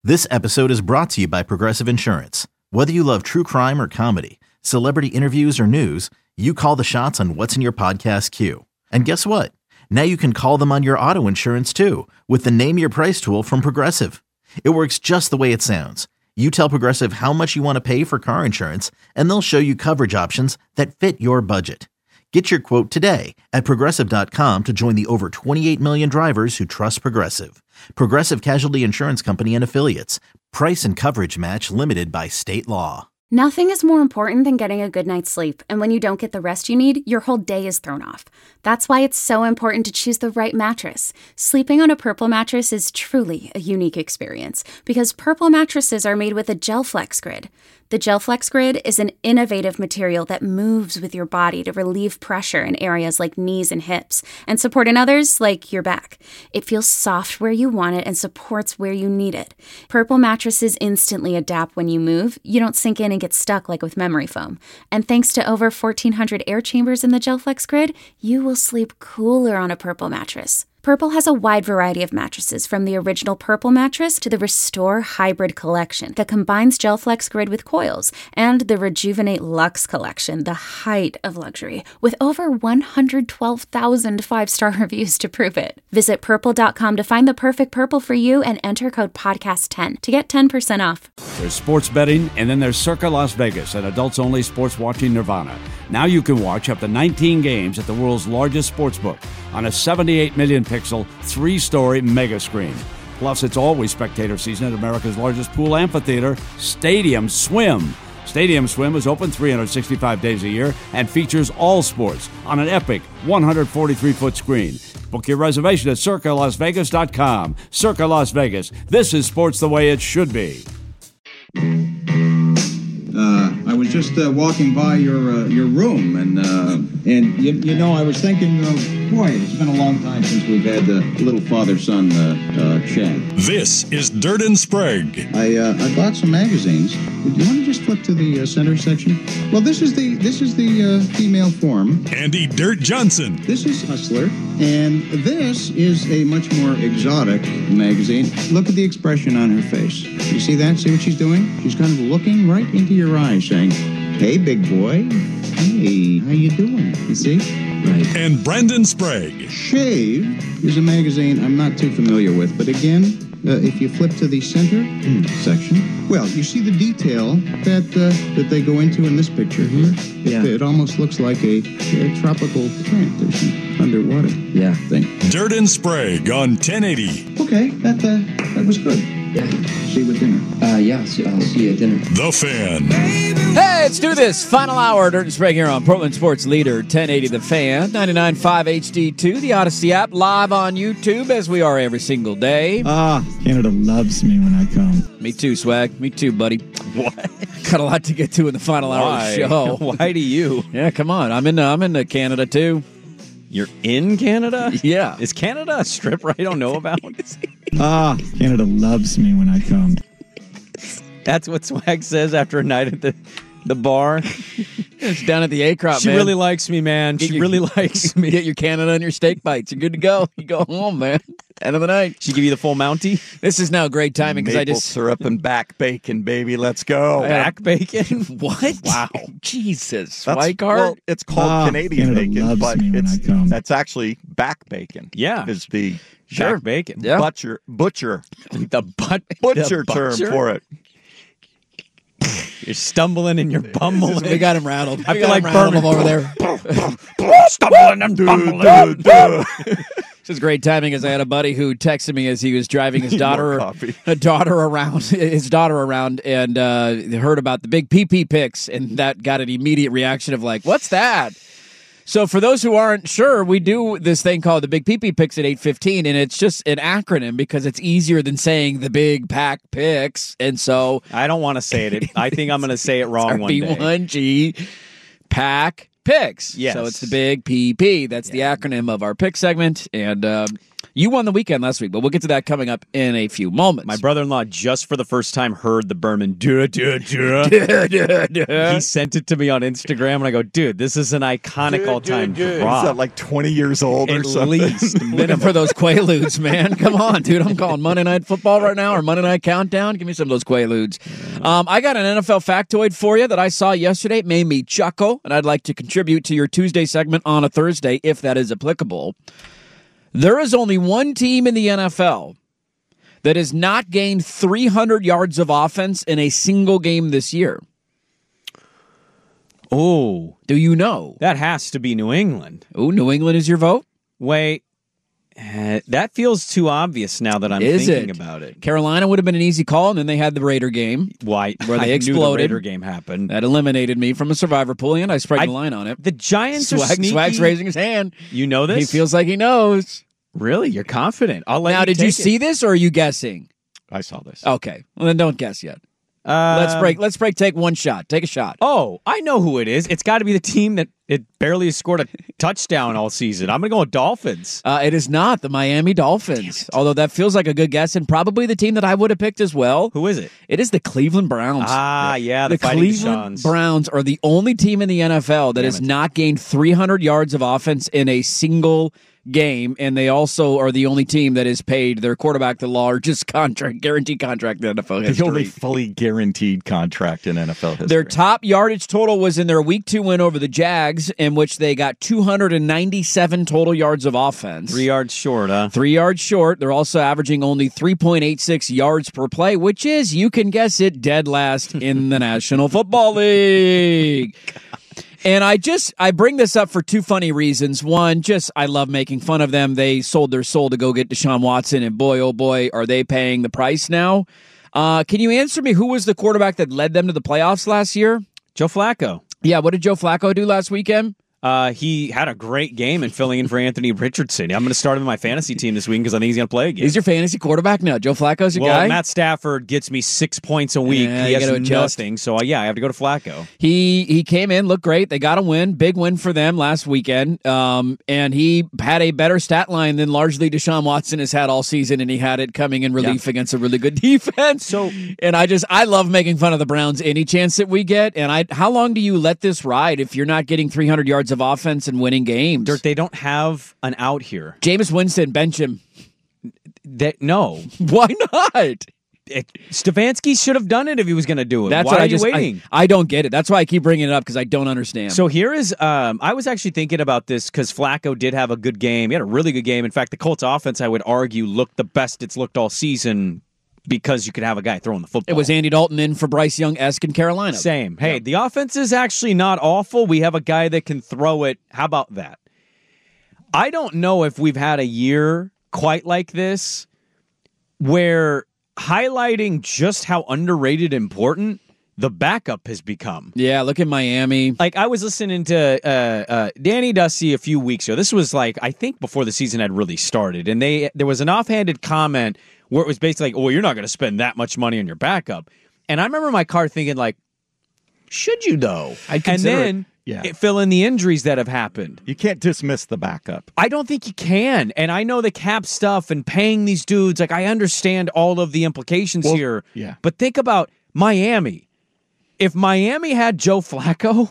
This episode is brought to you by Progressive Insurance. Whether you love true crime or comedy, celebrity interviews or news, you call the shots on what's in your podcast queue. And guess what? Now you can call them on your auto insurance too with the Name Your Price tool from Progressive. It works just the way it sounds. You tell Progressive how much you want to pay for car insurance, and they'll show you coverage options that fit your budget. Get your quote today at Progressive.com to join the over 28 million drivers who trust Progressive. Progressive Casualty Insurance Company and Affiliates. Price and coverage match limited by state law. Nothing is more important than getting a good night's sleep, and when you don't get the rest you need, your whole day is thrown off. That's why it's so important to choose the right mattress. Sleeping on a Purple mattress is truly a unique experience because Purple mattresses are made with a GelFlex Grid. The GelFlex Grid is an innovative material that moves with your body to relieve pressure in areas like knees and hips and support in others like your back. It feels soft where you want it and supports where you need it. Purple mattresses instantly adapt when you move. You don't sink in and get stuck like with memory foam. And thanks to over 1,400 air chambers in the GelFlex Grid, you will sleep cooler on a Purple mattress. Purple has a wide variety of mattresses, from the original Purple mattress to the Restore Hybrid collection that combines GelFlex Grid with coils, and the Rejuvenate Luxe collection, the height of luxury, with over 112,000 five-star reviews to prove it. Visit Purple.com to find the perfect Purple for you and enter code podcast10 to get 10% off. There's sports betting, and then there's Circa Las Vegas, an adults-only sports watching nirvana. Now you can watch up to 19 games at the world's largest sportsbook on a 78 million pixel, 3-story mega screen. Plus, it's always spectator season at America's largest pool amphitheater, Stadium Swim. Stadium Swim is open 365 days a year and features all sports on an epic 143-foot screen. Book your reservation at CircaLasVegas.com. Circa Las Vegas. This is sports the way it should be. I was just walking by your room, and you know, I was thinking, boy, it's been a long time since we've had the little father-son chat. This is Dirt and Sprague. I bought some magazines. Do you want to just flip to the center section? Well, this is the female form. Andy Dirt Johnson. This is Hustler, and this is a much more exotic magazine. Look at the expression on her face. You see that? See what she's doing? She's kind of looking right into your eyes, saying, "Hey, big boy. Hey, how you doing?" You see? Right. And Brendan Sprague. Shave is a magazine I'm not too familiar with, but again, if you flip to the center section, well, you see the detail that they go into in this picture here. Yeah. It almost looks like a tropical plant or some underwater thing. Dirt and Sprague on 1080. Okay, that was good. Yeah. See you at dinner. I'll see you at dinner. The Fan. Hey, let's do this. Final hour, Dirt and Sprague here on Portland Sports Leader, 1080 The Fan, 99.5 HD2, the Odyssey app, live on YouTube as we are every single day. Canada loves me when I come. Me too, Swag. Me too, buddy. What? Got a lot to get to in the final hour of the show. Why do you? Yeah, come on. I'm into Canada too. You're in Canada? Yeah. Is Canada a strip I don't know about? Canada loves me when I come. That's what Swag says after a night at the bar. It's down at the A-Crop, She man. really likes me, man. She really likes me. Get your Canada and your steak bites. You're good to go. You go home, man. End of the night. She give you the full Mountie? This is now great timing because I Maple just... syrup and back bacon, baby. Let's go. Back bacon? What? Wow. Jesus. That's, White card? well, it's called Canadian Canada bacon, loves but me when I come. that's actually back bacon. Yeah. Is the Sure. back Bacon. Yeah. butcher The butcher term for it. You're stumbling and you're bumbling. We got him rattled. I feel like Berman Berman over there. stumbling and bumbling. This is great timing, as I had a buddy who texted me as he was driving his daughter around, and heard about the big PP pics, and that got an immediate reaction of like, "What's that?" So for those who aren't sure, we do this thing called the Big PP Picks at 8:15, and it's just an acronym because it's easier than saying the Big Pack Picks. And so I don't want to say it. I think I'm going to say it wrong one day. B1G Pack Picks. Yes. So it's the Big PP. That's the acronym of our pick segment. And You won the weekend last week, but we'll get to that coming up in a few moments. My brother-in-law just for the first time heard the Berman duh. He sent it to me on Instagram, and I go, dude, this is an iconic all-time drop. Is that like 20 years old or something? At least. Minute for those Quaaludes, man. Come on, dude. I'm calling Monday Night Football right now or Monday Night Countdown. Give me some of those Quaaludes. I got an NFL factoid for you that I saw yesterday. It made me chuckle, and I'd like to contribute to your Tuesday segment on a Thursday, if that is applicable. There is only one team in the NFL that has not gained 300 yards of offense in a single game this year. Oh. Do you know? That has to be New England. Oh, New England is your vote? Wait. That feels too obvious now that I'm thinking about it. Carolina would have been an easy call, and then they had the Raider game. Why? Where they I exploded. knew the Raider game happened. That eliminated me from a survivor pool, and I spread the line on it. The Giants are sneaky. Swag's raising his hand. You know this? He feels like he knows. Really? You're confident? I'll let now, you did you see this, or are you guessing? I saw this. Okay. Well, then don't guess yet. Let's break. Take one shot. Take a shot. Oh, I know who it is. It's got to be the team that it barely has scored a touchdown all season. I'm going to go with Dolphins. It is not the Miami Dolphins, although that feels like a good guess, and probably the team that I would have picked as well. Who is it? It is the Cleveland Browns. Yeah, the Cleveland Browns are the only team in the NFL that has not gained 300 yards of offense in a single game, and they also are the only team that has paid their quarterback the largest guaranteed contract in NFL history. The only fully guaranteed contract in NFL history. Their top yardage total was in their Week 2 win over the Jags, in which they got 297 total yards of offense. 3 yards short, huh? 3 yards short. They're also averaging only 3.86 yards per play, which is, you can guess it, dead last in the National Football League. And I bring this up for two funny reasons. One, I love making fun of them. They sold their soul to go get Deshaun Watson, and boy, oh boy, are they paying the price now. Can you answer me who was the quarterback that led them to the playoffs last year? Joe Flacco. Yeah, what did Joe Flacco do last weekend? He had a great game in filling in for Anthony Richardson. I'm going to start him in my fantasy team this week because I think he's going to play again. He's your fantasy quarterback now. Joe Flacco's your guy? Matt Stafford gets me 6 points a week. Yeah, he has nothing, so I have to go to Flacco. He came in, looked great. They got a win, big win for them last weekend. And he had a better stat line than largely Deshaun Watson has had all season, and he had it coming in relief against a really good defense. And I love making fun of the Browns any chance that we get. And how long do you let this ride if you're not getting 300 yards of offense and winning games? Dirk, they don't have an out here. Jameis Winston, bench him. No. Why not? Stefanski should have done it if he was going to do it. That's why what are you waiting? I don't get it. That's why I keep bringing it up, because I don't understand. So here is, I was actually thinking about this because Flacco did have a good game. He had a really good game. In fact, the Colts offense, I would argue, looked the best it's looked all season because you could have a guy throwing the football. It was Andy Dalton in for Bryce Young-esque in Carolina. Same. Hey, the offense is actually not awful. We have a guy that can throw it. How about that? I don't know if we've had a year quite like this where highlighting just how underrated important the backup has become. Yeah, look at Miami. Like, I was listening to Danny Dusty a few weeks ago. This was I think before the season had really started. And there was an offhanded comment where it was basically like, well, you're not going to spend that much money on your backup. And I remember my car thinking, should you, though? I'd consider and then fill in the injuries that have happened. You can't dismiss the backup. I don't think you can. And I know the cap stuff and paying these dudes. I understand all of the implications here. Yeah. But think about Miami. If Miami had Joe Flacco,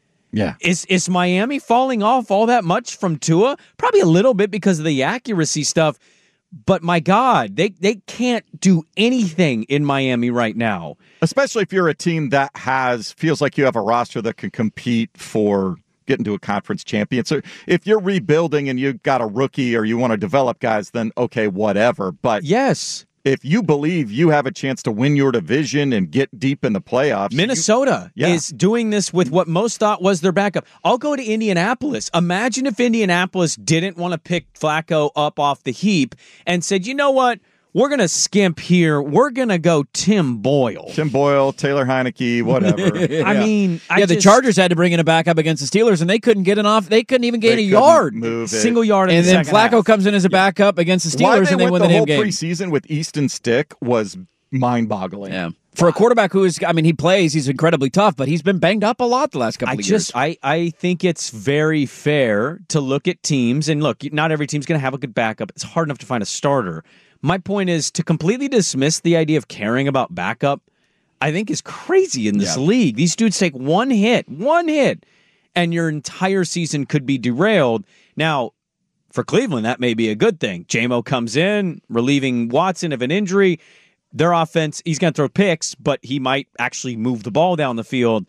is Miami falling off all that much from Tua? Probably a little bit because of the accuracy stuff. But my God, they can't do anything in Miami right now. Especially if you're a team that feels like you have a roster that can compete for getting to a conference champion. So if you're rebuilding and you've got a rookie or you want to develop guys, then okay, whatever. But yes, if you believe you have a chance to win your division and get deep in the playoffs. Minnesota is doing this with what most thought was their backup. I'll go to Indianapolis. Imagine if Indianapolis didn't want to pick Flacco up off the heap and said, you know what? We're going to skimp here. We're going to go Tim Boyle. Taylor Heineke, whatever. I mean, the Chargers had to bring in a backup against the Steelers, and they couldn't get it off. They couldn't even gain a yard. Single yard in and the then second Flacco half. comes in as a backup against the Steelers, and they win the whole damn game. preseason with Easton Stick was mind-boggling. Yeah. For a quarterback who is, he plays, he's incredibly tough, but he's been banged up a lot the last couple of years. I think it's very fair to look at teams, and look, not every team's going to have a good backup. It's hard enough to find a starter. My point is to completely dismiss the idea of caring about backup, I think is crazy in this league. These dudes take one hit, and your entire season could be derailed. Now, for Cleveland, that may be a good thing. J-Mo comes in, relieving Watson of an injury. Their offense, he's going to throw picks, but he might actually move the ball down the field.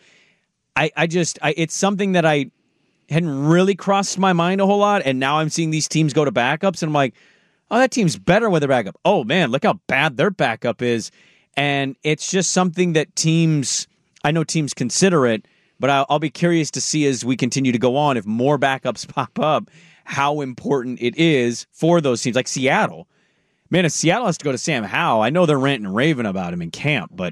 It's something that I hadn't really crossed my mind a whole lot, and now I'm seeing these teams go to backups, and I'm like, oh, that team's better with a backup. Oh, man, look how bad their backup is. And it's just something that I know teams consider it, but I'll be curious to see as we continue to go on, if more backups pop up, how important it is for those teams, like Seattle. Man, if Seattle has to go to Sam Howell, I know they're ranting and raving about him in camp, but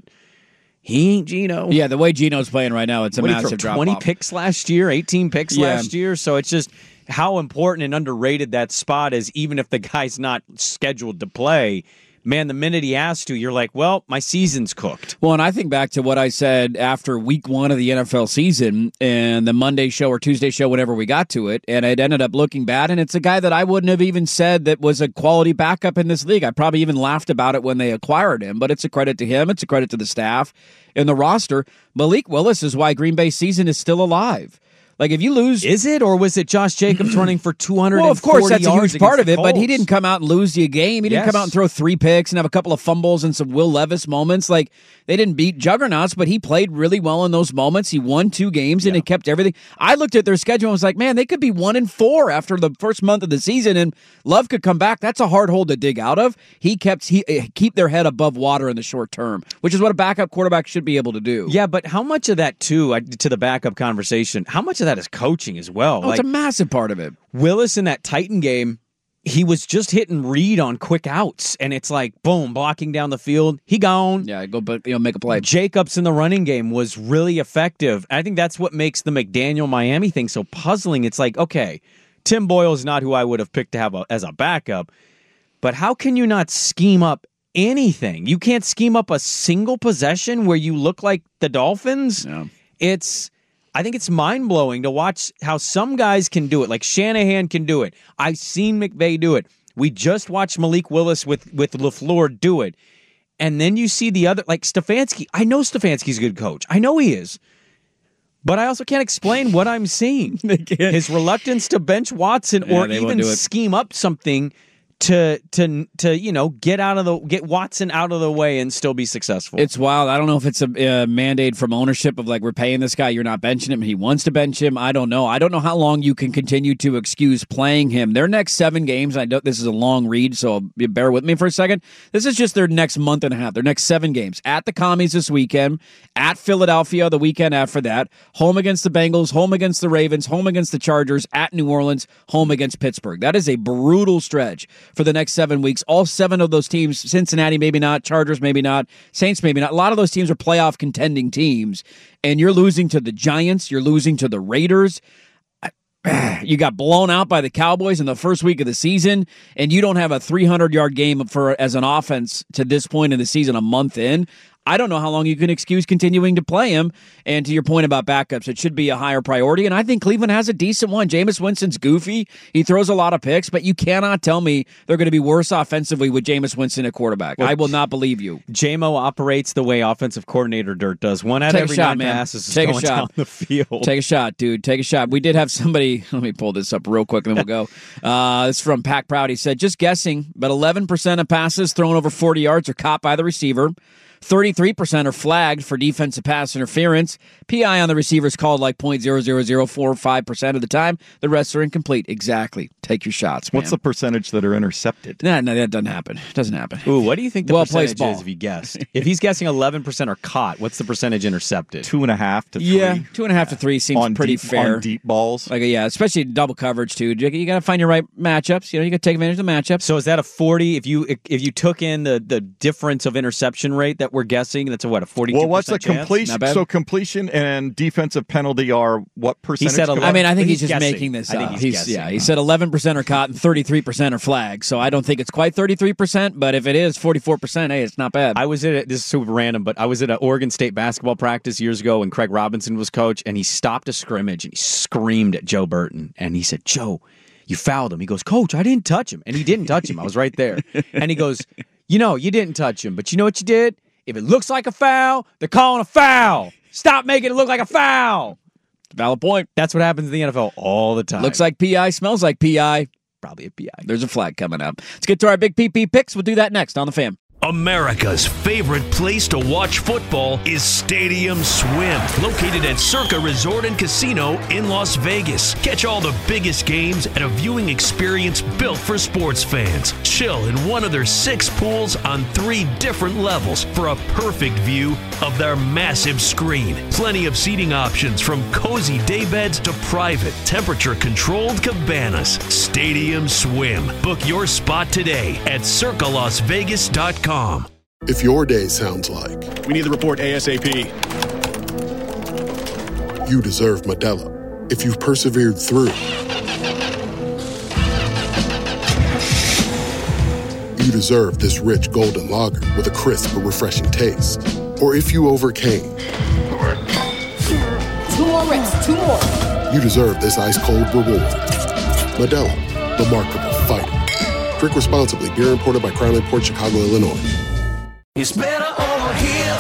he ain't Geno. Yeah, the way Geno's playing right now, it's a massive drop-off. 20 picks last year, 18 picks last year, so it's just how important and underrated that spot is, even if the guy's not scheduled to play. Man, the minute he has to, you're like, well, my season's cooked. Well, and I think back to what I said after week 1 of the NFL season and the Monday show or Tuesday show, whenever we got to it, and it ended up looking bad. And it's a guy that I wouldn't have even said that was a quality backup in this league. I probably even laughed about it when they acquired him, but it's a credit to him. It's a credit to the staff and the roster. Malik Willis is why Green Bay's season is still alive. Like, if you lose... Is it, or was it Josh Jacobs running for 240 yards? Well, of course, that's a huge part of it, Colts? but he didn't come out and lose you a game. He didn't come out and throw 3 picks and have a couple of fumbles and some Will Levis moments. Like, they didn't beat juggernauts, but he played really well in those moments. He won 2 games, and he kept everything. I looked at their schedule and was like, man, they could be 1-4 after the first month of the season, and Love could come back. That's a hard hole to dig out of. He keep their head above water in the short term, which is what a backup quarterback should be able to do. Yeah, but how much of that, too, to the backup conversation, how much of that is coaching as well? Oh, it's a massive part of it. Willis in that Titan game, he was just hitting Reed on quick outs, and it's like, boom, blocking down the field. He gone. Yeah, make a play. Jacobs in the running game was really effective. I think that's what makes the McDaniel Miami thing so puzzling. It's like, okay, Tim Boyle is not who I would have picked to have as a backup, but how can you not scheme up anything? You can't scheme up a single possession where you look like the Dolphins? No. I think it's mind-blowing to watch how some guys can do it. Like Shanahan can do it. I've seen McVay do it. We just watched Malik Willis with LaFleur do it. And then you see the other, like Stefanski. I know Stefanski's a good coach. I know he is. But I also can't explain what I'm seeing. His reluctance to bench Watson or even scheme up something to get Watson out of the way and still be successful. It's wild. I don't know if it's a mandate from ownership of like, we're paying this guy, you're not benching him, he wants to bench him. I don't know. I don't know how long you can continue to excuse playing him. Their next 7 games, I know this is a long read, so bear with me for a second. This is just their next month and a half. Their next 7 games. At the Commies this weekend, at Philadelphia the weekend after that, home against the Bengals, home against the Ravens, home against the Chargers, at New Orleans, home against Pittsburgh. That is a brutal stretch for the next 7 weeks. All 7 of those teams, Cincinnati maybe not, Chargers maybe not, Saints maybe not. A lot of those teams are playoff contending teams, and you're losing to the Giants, you're losing to the Raiders. You got blown out by the Cowboys in the first week of the season, and you don't have a 300-yard game as an offense to this point in the season, a month in. I don't know how long you can excuse continuing to play him. And to your point about backups, it should be a higher priority. And I think Cleveland has a decent one. Jameis Winston's goofy. He throws a lot of picks, but you cannot tell me they're going to be worse offensively with Jameis Winston at quarterback. Well, I will not believe you. J-Mo operates the way offensive coordinator Dirt does. 1 out of every 9 passes is going down the field. Take a shot, dude. Take a shot. We did have somebody, let me pull this up real quick and then we'll go. It's from Pack Proud. He said, just guessing, but 11% of passes thrown over 40 yards are caught by the receiver. 33% are flagged for defensive pass interference. PI on the receivers called like 0.00045% of the time. The rest are incomplete. Exactly. Take your shots, man. What's the percentage that are intercepted? No, that doesn't happen. It doesn't happen. Ooh, what do you think the percentage is if he guessed? If he's guessing 11% are caught, what's the percentage intercepted? 2.5 to 3. Yeah, 2.5 to 3 seems pretty fair. On deep balls. Like, yeah, especially double coverage, too. You got to find your right matchups. You got to take advantage of the matchups. So is that a 40? If you took in the difference of interception rate that that we're guessing. That's a 42% Well, what's the chance? completion? So completion and defensive penalty are what percentage? He said, I think he's just guessing. making this I think up. he's guessing. He said 11% are caught and 33% are flagged. So I don't think it's quite 33%, but if it is 44%, hey, it's not bad. This is super random, but I was at an Oregon State basketball practice years ago when Craig Robinson was coach, and he stopped a scrimmage and he screamed at Joe Burton, and he said, "Joe, you fouled him." He goes, "Coach, I didn't touch him." And he didn't touch him. I was right there. And he goes, "You didn't touch him, but you know what you did? If it looks like a foul, they're calling a foul. Stop making it look like a foul." Valid point. That's what happens in the NFL all the time. Looks like PI, smells like PI. Probably a PI. There's a flag coming up. Let's get to our big PP picks. We'll do that next on The Fan. America's favorite place to watch football is Stadium Swim, located at Circa Resort and Casino in Las Vegas. Catch all the biggest games at a viewing experience built for sports fans. Chill in one of their 6 pools on 3 different levels for a perfect view of their massive screen. Plenty of seating options from cozy daybeds to private, temperature-controlled cabanas. Stadium Swim. Book your spot today at circalasvegas.com. If your day sounds like, "We need the report ASAP," you deserve Modelo. If you've persevered through, you deserve this rich golden lager with a crisp but refreshing taste. Or if you overcame, 2 more reps, 2 more. You deserve this ice cold reward. Modelo, the Remarkable Fighter. Drink responsibly. Beer imported by Crown Port Chicago, Illinois. It's better over here.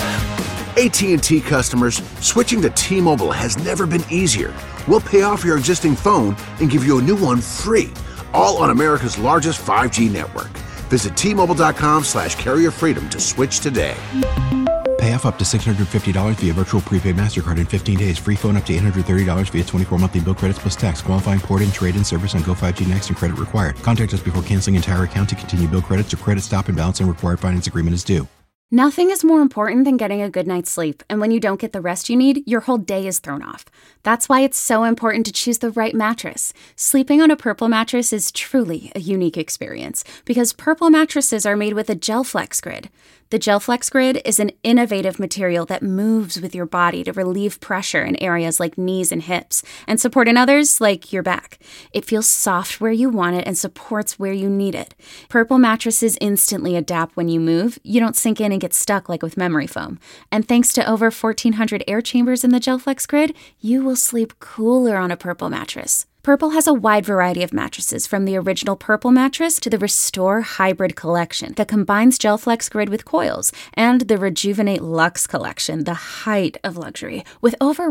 AT&T customers, switching to T-Mobile has never been easier. We'll pay off your existing phone and give you a new one free, all on America's largest 5G network. Visit T-Mobile.com/carrier freedom to switch today. Pay off up to $650 via virtual prepaid MasterCard in 15 days. Free phone up to $830 via 24 monthly bill credits plus tax. Qualifying port and trade-in service on Go 5G Next and credit required. Contact us before canceling entire account to continue bill credits or credit stop and balance and required finance agreement is due. Nothing is more important than getting a good night's sleep, and when you don't get the rest you need, your whole day is thrown off. That's why it's so important to choose the right mattress. Sleeping on a Purple mattress is truly a unique experience because Purple mattresses are made with a GelFlex Grid. The GelFlex Grid is an innovative material that moves with your body to relieve pressure in areas like knees and hips and support in others like your back. It feels soft where you want it and supports where you need it. Purple mattresses instantly adapt when you move. You don't sink in and get stuck like with memory foam. And thanks to over 1,400 air chambers in the GelFlex Grid, you will sleep cooler on a Purple mattress. Purple has a wide variety of mattresses, from the original Purple mattress to the Restore Hybrid collection that combines GelFlex Grid with coils, and the Rejuvenate Luxe collection, the height of luxury, with over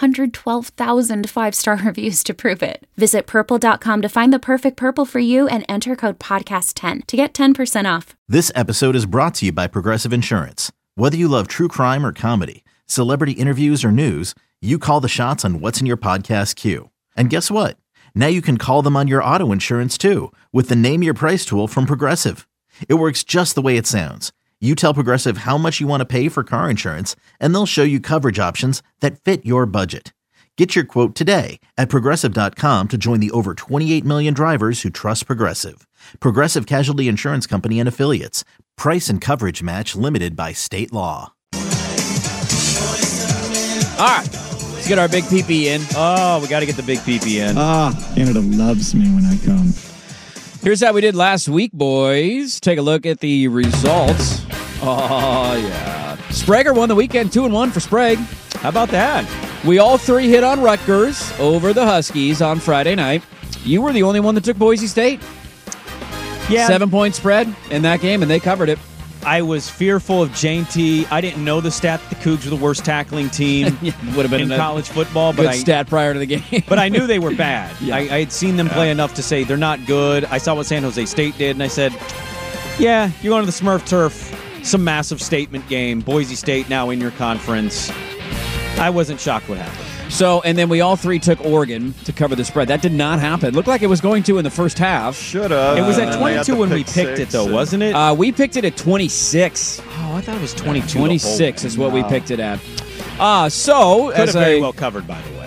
112,000 5-star reviews to prove it. Visit Purple.com to find the perfect Purple for you and enter code PODCAST10 to get 10% off. This episode is brought to you by Progressive Insurance. Whether you love true crime or comedy, celebrity interviews or news, you call the shots on what's in your podcast queue. And guess what? Now you can call them on your auto insurance too with the Name Your Price tool from Progressive. It works just the way it sounds. You tell Progressive how much you want to pay for car insurance, and they'll show you coverage options that fit your budget. Get your quote today at Progressive.com to join the over 28 million drivers who trust Progressive. Progressive Casualty Insurance Company and Affiliates. Price and coverage match limited by state law. All right. Let's get our big PP in. Oh, we got to get the big PP in. Canada loves me when I come. Here's how we did last week, boys. Take a look at the results. Oh, yeah. Sprager won the weekend 2-1 for Sprague. How about that? We all 3 hit on Rutgers over the Huskies on Friday night. You were the only one that took Boise State. Yeah. 7-point spread in that game, and they covered it. I was fearful of Jane T. I didn't know the stat that the Cougs were the worst tackling team would have been in college football. But stat prior to the game. But I knew they were bad. Yeah. I had seen them play enough to say they're not good. I saw what San Jose State did, and I said, yeah, you're going to the Smurf Turf. Some massive statement game. Boise State now in your conference. I wasn't shocked what happened. So, and then we all 3 took Oregon to cover the spread. That did not happen. It looked like it was going to in the first half. Should have. It was at 22 when we picked it, though, wasn't it? We picked it at 26. Oh, I thought it was 22. 26 is what we picked it at. Could have very well covered, by the way.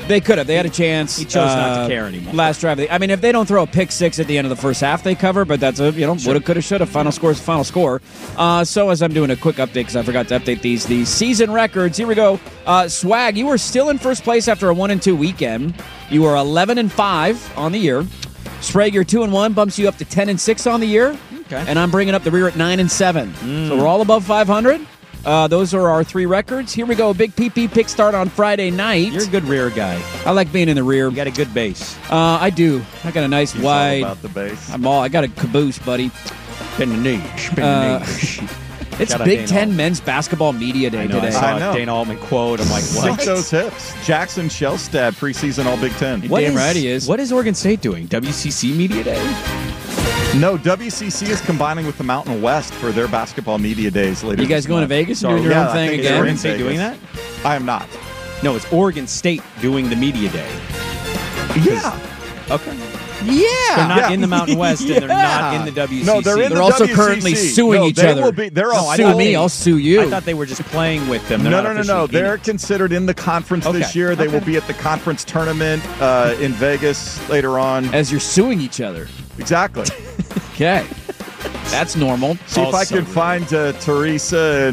They could have. They had a chance. He chose not to care anymore. Last drive. I mean, if they don't throw a pick six at the end of the first half, they cover. But that's a woulda, coulda, shoulda. Final score is final score. So as I'm doing a quick update because I forgot to update these season records. Here we go. Swag, you were still in first place after a 1-2 weekend. You were 11-5 on the year. Sprague, your 2-1 bumps you up to 10-6 on the year. Okay. And I'm bringing up the rear at 9-7. So we're all above 500. Those are our 3 records. Here we go. Big PP pick start on Friday night. You're a good rear guy. I like being in the rear. You got a good base. I do. I got a nice He's wide. all about the base. I got a caboose, buddy. Spin the niche. It's Big Ten Men's Basketball Media Day today. I saw a Dana Altman quote. I'm like, what? Sink those hips. Jackson Shellstad, preseason All Big Ten. Damn right he is. What is Oregon State doing? WCC Media Day? No, WCC is combining with the Mountain West for their basketball media days later. You guys this going month. to Vegas and doing your own thing again? Is Oregon State doing that? I am not. No, it's Oregon State doing the media day. Yeah. Okay. Yeah. They're not in the Mountain West and they're not in the WCC. No, they're in They're the also WCC. currently suing each they other. Will be, they're all sue me, I'll sue you. I thought they were just playing with them. They're No. not officially in They're it. considered in the conference this year. They will be at the conference tournament in Vegas later on. As you're suing each other. Exactly. Okay. That's normal. See if I can find Teresa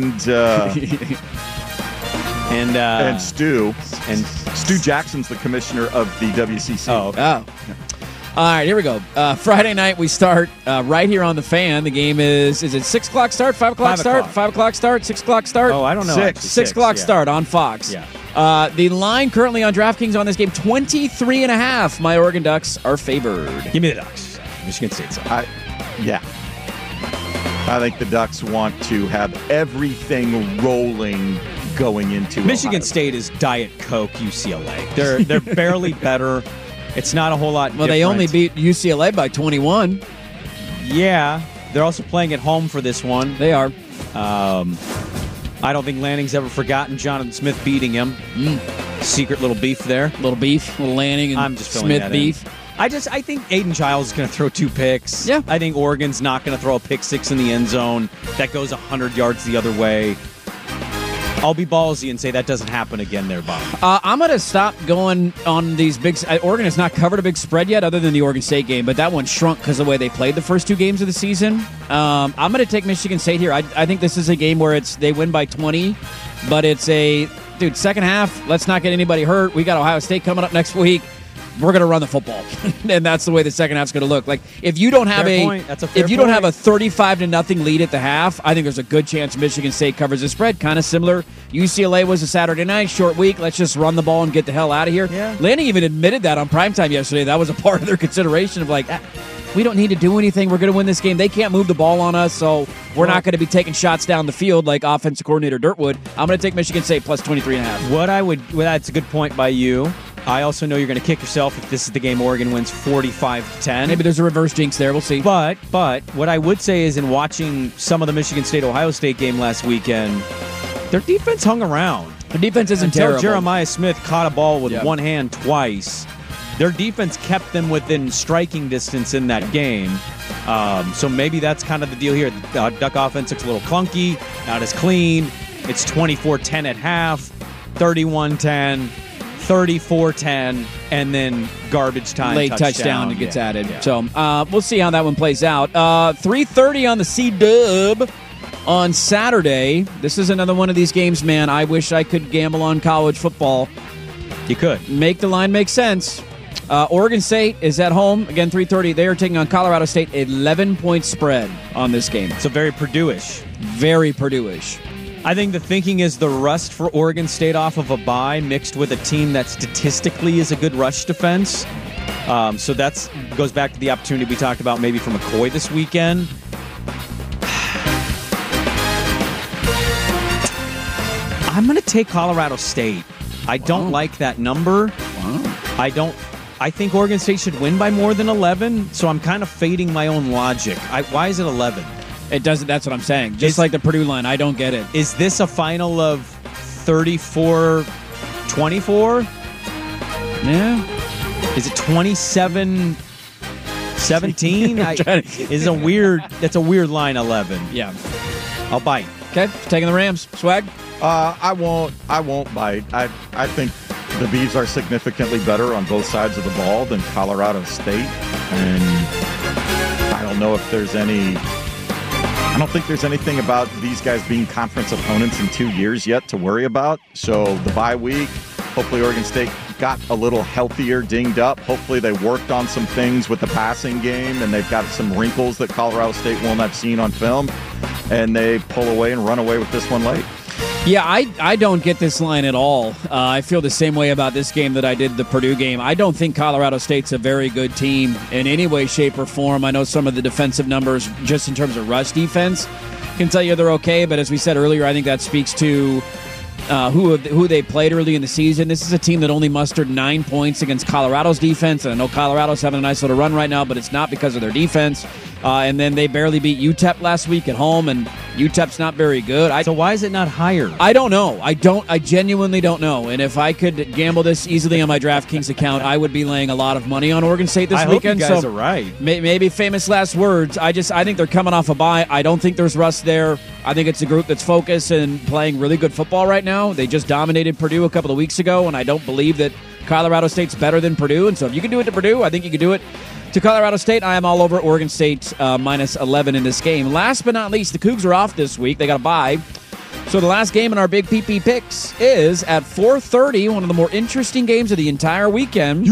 and Stu. And Stu Jackson's the commissioner of the WCC. Oh. All right, here we go. Friday night we start right here on the Fan. The game is it 6 o'clock start, 5 o'clock start, 5 o'clock start, 6 o'clock start? Oh, I don't know. 6 o'clock start on Fox. Yeah. The line currently on DraftKings on this game, 23.5. My Oregon Ducks are favored. Give me the Ducks. Michigan State's up. I think the Ducks want to have everything rolling going into Michigan Ohio. State is Diet Coke UCLA. They're barely better. It's not a whole lot Well, they only beat UCLA by 21. Yeah. They're also playing at home for this one. They are. I don't think Lanning's ever forgotten Jonathan Smith beating him. Secret little beef there. Little Lanning and I'm just filling Smith that beef. in. I think Aiden Childs is going to throw 2 picks. Yeah. I think Oregon's not going to throw a pick 6 in the end zone. That goes 100 yards the other way. I'll be ballsy and say that doesn't happen again there, Bob. I'm going to stop going on these big... Oregon has not covered a big spread yet other than the Oregon State game, but that one shrunk because of the way they played the first 2 games of the season. I'm going to take Michigan State here. I think this is a game where they win by 20, but it's second half, let's not get anybody hurt. We got Ohio State coming up next week. We're going to run the football, and that's the way the second half's going to look. Like if you don't have don't have a 35-0 lead at the half, I think there's a good chance Michigan State covers the spread. Kind of similar. UCLA was a Saturday night short week. Let's just run the ball and get the hell out of here. Yeah. Lanning even admitted that on primetime yesterday. That was a part of their consideration of we don't need to do anything. We're going to win this game. They can't move the ball on us, so we're not going to be taking shots down the field like offensive coordinator Dirtwood. I'm going to take Michigan State plus 23.5. That's a good point by you. I also know you're going to kick yourself if this is the game Oregon wins 45-10. Maybe there's a reverse jinx there. We'll see. But what I would say is in watching some of the Michigan State-Ohio State game last weekend, their defense hung around. Their defense isn't Until terrible. Jeremiah Smith caught a ball with one hand twice. Their defense kept them within striking distance in that game. So maybe that's kind of the deal here. The Duck offense looks a little clunky, not as clean. It's 24-10 at half, 31-10. 34-10, and then garbage time late touchdown that gets added. Yeah. So we'll see how that one plays out. 3:30 on the C-Dub on Saturday. This is another one of these games, man. I wish I could gamble on college football. You could. Make the line make sense. Oregon State is at home. Again, 3:30. They are taking on Colorado State. 11-point spread on this game. So very Purdue-ish. Very Purdue-ish. I think the thinking is the rust for Oregon State off of a bye mixed with a team that statistically is a good rush defense. So that goes back to the opportunity we talked about maybe for McCoy this weekend. I'm going to take Colorado State. I don't like that number. Wow. I think Oregon State should win by more than 11, so I'm kind of fading my own logic. Why is it 11? It doesn't. That's what I'm saying. Just like the Purdue line, I don't get it. Is this a final of 34-24? Yeah. Is it 27-17? That's a weird line, 11. Yeah. I'll bite. Okay, taking the Rams. Swag? I won't bite. I think the Beavs are significantly better on both sides of the ball than Colorado State. And I don't know if there's any... I don't think there's anything about these guys being conference opponents in 2 years yet to worry about. So the bye week, hopefully Oregon State got a little healthier, dinged up. Hopefully they worked on some things with the passing game, and they've got some wrinkles that Colorado State won't have seen on film. And they pull away and run away with this one late. Yeah, I don't get this line at all. I feel the same way about this game that I did the Purdue game. I don't think Colorado State's a very good team in any way, shape, or form. I know some of the defensive numbers, just in terms of rush defense, can tell you they're okay. But as we said earlier, I think that speaks to who they played early in the season. This is a team that only mustered 9 points against Colorado's defense. And I know Colorado's having a nice little run right now, but it's not because of their defense. And then they barely beat UTEP last week at home, and UTEP's not very good. So why is it not higher? I don't know. I genuinely don't know. And if I could gamble this easily on my DraftKings account, I would be laying a lot of money on Oregon State this weekend. I hope you guys are right. Maybe famous last words. I think they're coming off a bye. I don't think there's rust there. I think it's a group that's focused and playing really good football right now. They just dominated Purdue a couple of weeks ago, and I don't believe that Colorado State's better than Purdue. And so if you can do it to Purdue, I think you can do it to Colorado State. I am all over Oregon State minus 11 in this game. Last but not least, the Cougs are off this week. They got a bye. So the last game in our Big PP Picks is at 4:30, one of the more interesting games of the entire weekend.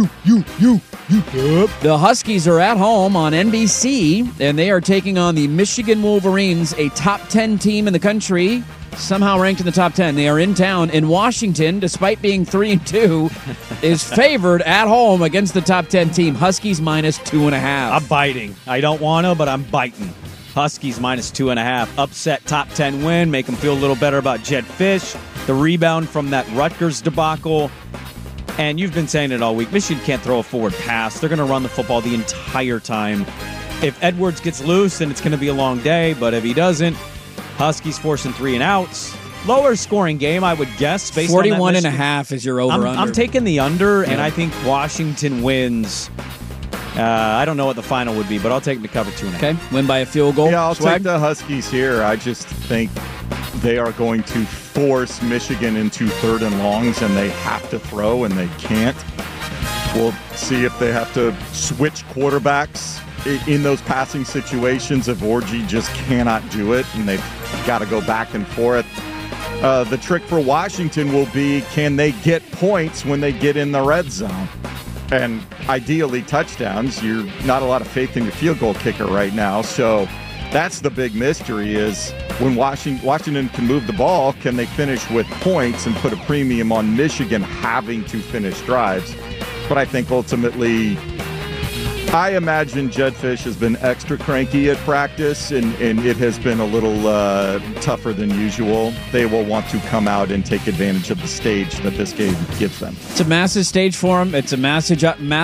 The Huskies are at home on NBC, and they are taking on the Michigan Wolverines, a top 10 team in the country, somehow ranked in the top 10. They are in town, and Washington, despite being 3-2, is favored at home against the top 10 team. Huskies minus 2.5. I'm biting. I don't want to, but I'm biting. Huskies minus 2.5. Upset top 10 win. Make them feel a little better about Jedd Fisch. The rebound from that Rutgers debacle. And you've been saying it all week. Michigan can't throw a forward pass. They're going to run the football the entire time. If Edwards gets loose, then it's going to be a long day. But if he doesn't, Huskies forcing 3 and outs. Lower scoring game, I would guess. 41.5 is your over-under. I'm taking the under, and I think Washington wins. I don't know what the final would be, but I'll take them to cover 2.5. Okay, win by a field goal. Yeah, I'll take the Huskies here. I just think they are going to force Michigan into 3rd and longs, and they have to throw, and they can't. We'll see if they have to switch quarterbacks in those passing situations if Orji just cannot do it, and they've got to go back and forth. The trick for Washington will be, can they get points when they get in the red zone? And ideally touchdowns. You're not a lot of faith in your field goal kicker right now. So that's the big mystery, is when Washington can move the ball, can they finish with points and put a premium on Michigan having to finish drives? But I think ultimately, I imagine Jedd Fisch has been extra cranky at practice, and it has been a little tougher than usual. They will want to come out and take advantage of the stage that this game gives them. It's a massive stage for them. It's a massive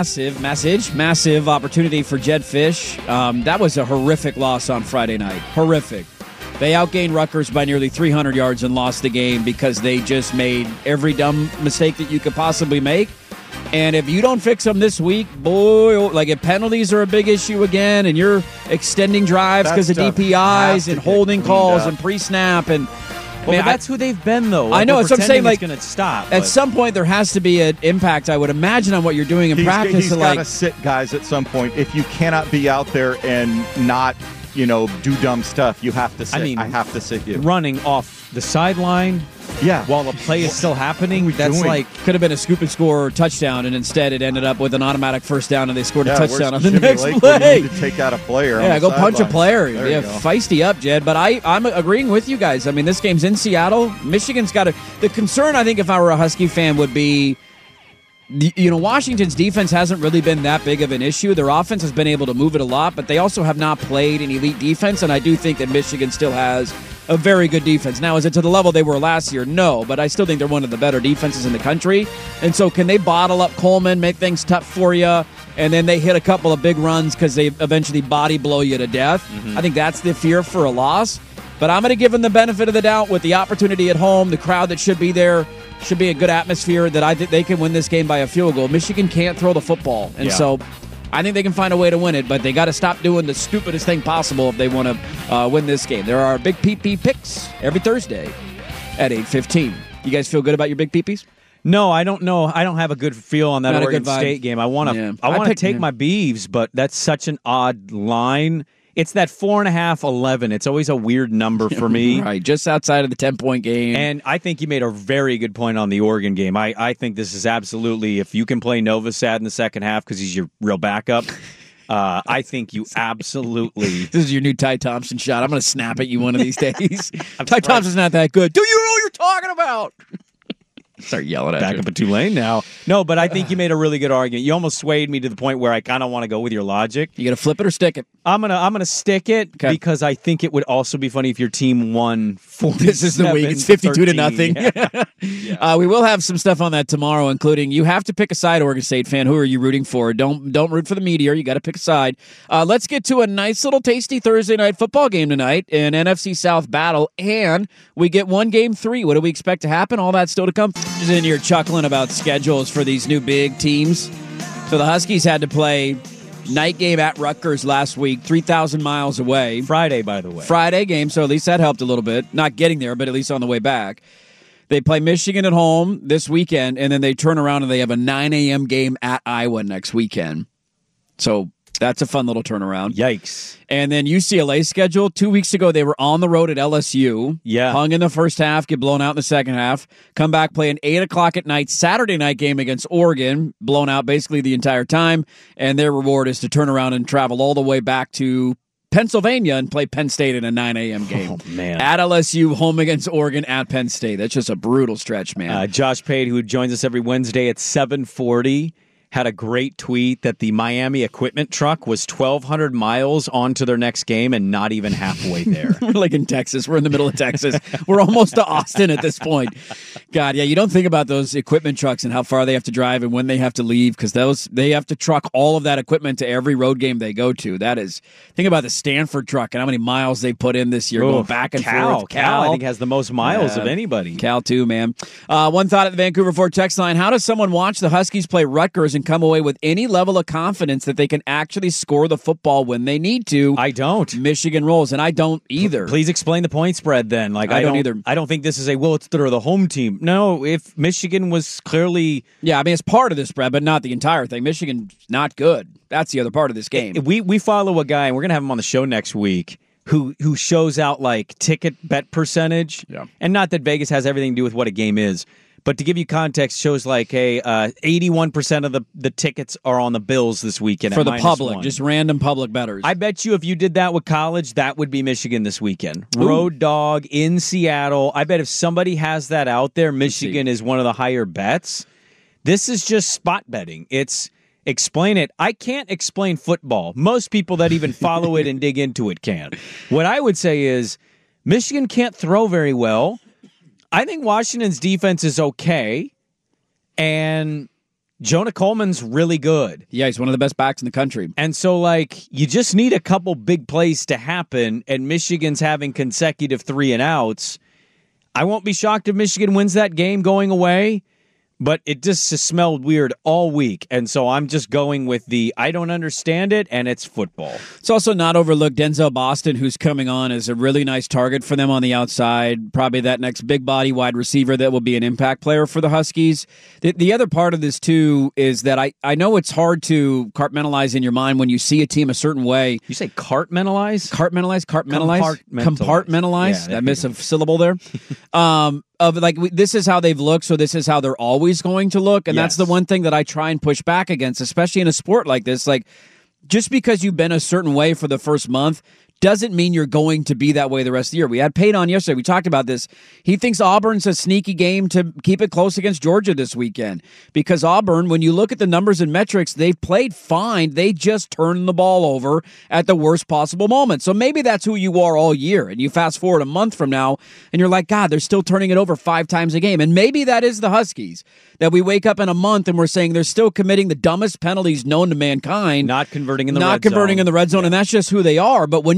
opportunity for Jedd Fisch. That was a horrific loss on Friday night. Horrific. They outgained Rutgers by nearly 300 yards and lost the game because they just made every dumb mistake that you could possibly make. And if you don't fix them this week, boy, like if penalties are a big issue again and you're extending drives because of DPIs and holding calls and pre-snap and but that's who they've been, though. I know. It's what I'm saying. Like, going to stop. At some point, there has to be an impact, I would imagine, on what you're doing in practice. He's got to sit guys at some point. If you cannot be out there and not, do dumb stuff, you have to sit. I have to sit you. Running off the sideline. Yeah. While the play is still happening, that's like could have been a scoop and score touchdown, and instead it ended up with an automatic first down, and they scored a touchdown on the next play. To take out a player. Yeah, go punch a player. Yeah, feisty up, Jed. But I'm agreeing with you guys. I mean, this game's in Seattle. Michigan's got the concern. I think if I were a Husky fan would be, Washington's defense hasn't really been that big of an issue. Their offense has been able to move it a lot, but they also have not played an elite defense, and I do think that Michigan still has a very good defense. Now, is it to the level they were last year? No, but I still think they're one of the better defenses in the country. And so can they bottle up Coleman, make things tough for you, and then they hit a couple of big runs because they eventually body blow you to death? Mm-hmm. I think that's the fear for a loss. But I'm going to give them the benefit of the doubt with the opportunity at home, the crowd that should be there, should be a good atmosphere, that I think they can win this game by a field goal. Michigan can't throw the football, and so I think they can find a way to win it, but they got to stop doing the stupidest thing possible if they want to win this game. There are big PP picks every Thursday at 8:15. You guys feel good about your big PPs? No, I don't know. I don't have a good feel on that Not a Oregon good vibe. State game. I want to take my Beavs, but that's such an odd line. It's that 4.5, 11. It's always a weird number for me. Right, just outside of the 10-point game. And I think you made a very good point on the Oregon game. I think this is absolutely, if you can play Novosad in the second half because he's your real backup, I think you absolutely... This is your new Ty Thompson shot. I'm going to snap at you one of these days. Ty Thompson's not that good. Do you know what you're talking about? Start yelling at you. Back up at Tulane now. No, but I think you made a really good argument. You almost swayed me to the point where I kind of want to go with your logic. You going to flip it or stick it? I'm gonna stick it because I think it would also be funny if your team won 47-13. This is the week. It's 52-0. Yeah. We will have some stuff on that tomorrow, including you have to pick a side, Oregon State fan. Who are you rooting for? Don't root for the Meteor. You got to pick a side. Let's get to a nice little tasty Thursday night football game tonight, an NFC South battle, and we get one game 3. What do we expect to happen? All that still to come. Just in here chuckling about schedules for these new big teams. So the Huskies had to play night game at Rutgers last week, 3,000 miles away. Friday, by the way. Friday game, so at least that helped a little bit. Not getting there, but at least on the way back. They play Michigan at home this weekend, and then they turn around and they have a 9 a.m. game at Iowa next weekend. So that's a fun little turnaround. Yikes. And then UCLA schedule. 2 weeks ago, they were on the road at LSU. Yeah. Hung in the first half, get blown out in the second half. Come back, play an 8 o'clock at night Saturday night game against Oregon. Blown out basically the entire time. And their reward is to turn around and travel all the way back to Pennsylvania and play Penn State in a 9 a.m. game. Oh, man. At LSU, home against Oregon, at Penn State. That's just a brutal stretch, man. Josh Pate, who joins us every Wednesday at 7:40, had a great tweet that the Miami equipment truck was 1,200 miles on to their next game and not even halfway there. We're like in Texas. We're in the middle of Texas. We're almost to Austin at this point. God, yeah, you don't think about those equipment trucks and how far they have to drive and when they have to leave because they have to truck all of that equipment to every road game they go to. That is, think about the Stanford truck and how many miles they put in this year going back and forth. Cal, I think, has the most miles of anybody. Cal, too, man. One thought at the Vancouver Ford text line. How does someone watch the Huskies play Rutgers and come away with any level of confidence that they can actually score the football when they need to? I don't. Michigan rolls, and I don't either. Please explain the point spread then. Like I don't either. I don't think this is they're the home team. No, if Michigan was clearly... Yeah, I mean, it's part of the spread, but not the entire thing. Michigan's not good. That's the other part of this game. We follow a guy, and we're going to have him on the show next week, who shows out like ticket bet percentage. Yeah. And not that Vegas has everything to do with what a game is. But to give you context, shows like, hey, 81% of the tickets are on the Bills this weekend for the public, -1. just random public bettors. I bet you if you did that with college, that would be Michigan this weekend. Ooh. Road dog in Seattle. I bet if somebody has that out there, Michigan is one of the higher bets. This is just spot betting. It's explain it. I can't explain football. Most people that even follow it and dig into it can. What I would say is Michigan can't throw very well. I think Washington's defense is okay, and Jonah Coleman's really good. Yeah, he's one of the best backs in the country. And so, you just need a couple big plays to happen, and Michigan's having consecutive 3-and-outs. I won't be shocked if Michigan wins that game going away, but it just smelled weird all week. And so I'm just going with I don't understand it, and it's football. It's also not overlooked Denzel Boston, who's coming on as a really nice target for them on the outside. Probably that next big body wide receiver that will be an impact player for the Huskies. The other part of this, too, is that I know it's hard to compartmentalize in your mind when you see a team a certain way. You say compartmentalize? Compartmentalize? Yeah, I miss a syllable there. This is how they've looked, so this is how they're always going to look. And that's the one thing that I try and push back against, especially in a sport like this. Like, just because you've been a certain way for the first month doesn't mean you're going to be that way the rest of the year. We had Pate on yesterday. We talked about this. He thinks Auburn's a sneaky game to keep it close against Georgia this weekend. Because Auburn, when you look at the numbers and metrics, they've played fine. They just turn the ball over at the worst possible moment. So maybe that's who you are all year. And you fast forward a month from now, and you're like, God, they're still turning it over 5 times a game. And maybe that is the Huskies. That we wake up in a month and we're saying they're still committing the dumbest penalties known to mankind. Not converting in the red zone. And that's just who they are. But when you